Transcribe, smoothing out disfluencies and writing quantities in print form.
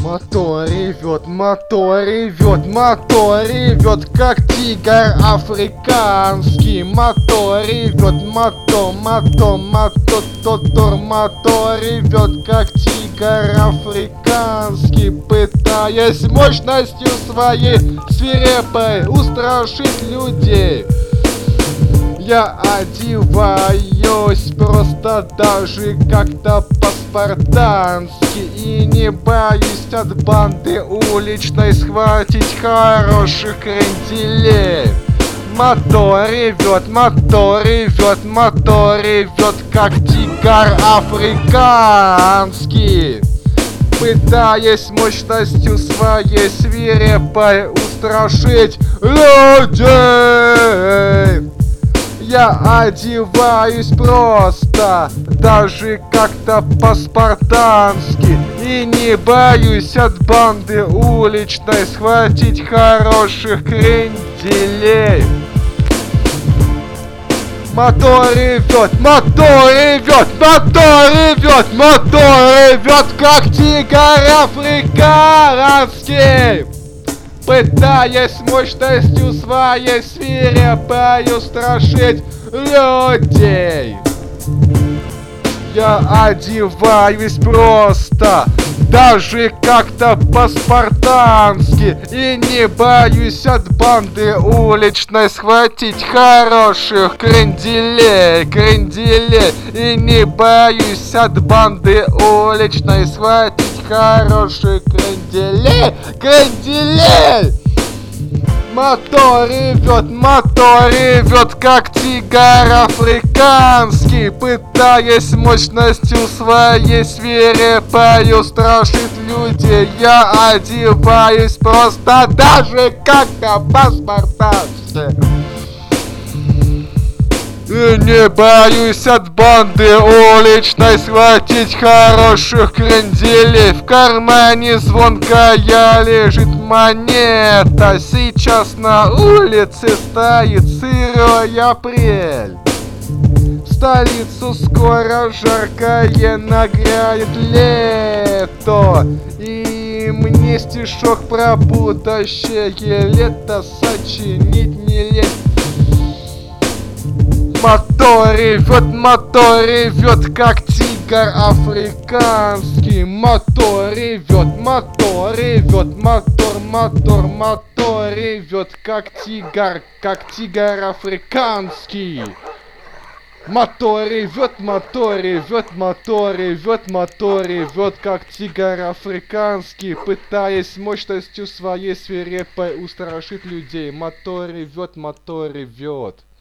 Мотор ревет, мотор ревет, мотор ревет, как тигр африканский. Мотор ревет, мотор ревет, как тигр африканский. Пытаясь мощностью своей свирепой устрашить людей, я одеваюсь просто даже как-то по-спартански и не боюсь от банды уличной схватить хороших кренделей. Мотор ревет, мотор ревет, мотор ревет, как тигр африканский. Пытаясь мощностью своей свирепой устрашить людей, я одеваюсь просто даже как-то по-спартански и не боюсь от банды уличной схватить хороших кренделей. Мотор ревет, мотор ревет, мотор ревет, мотор ревет, как тигр африканский. Пытаясь мощностью своей свирепой устрашить людей, я одеваюсь просто даже как-то по-спартански и не боюсь от банды уличной схватить хороших кренделей, и не боюсь от банды уличной схватить хороших кренделей. Мотор ревет, как тигр африканский. Пытаясь мощностью своей свирепой устрашить людей, я одеваюсь просто даже как-то по-спартански и не боюсь от банды уличной схватить хороших кренделей. В кармане звонкая лежит монета. Сейчас на улице стоит сырой апрель. В столицу скоро жаркое нагрянет лето, и мне стишок про будущее лето сочинить не лень. Мотор ревет, как тигр африканский. Мотор ревет, мотор ревет, как тигр африканский. Мотор ревет, как тигр африканский. Пытаясь мощностью своей свирепой устрашить людей. Мотор ревет.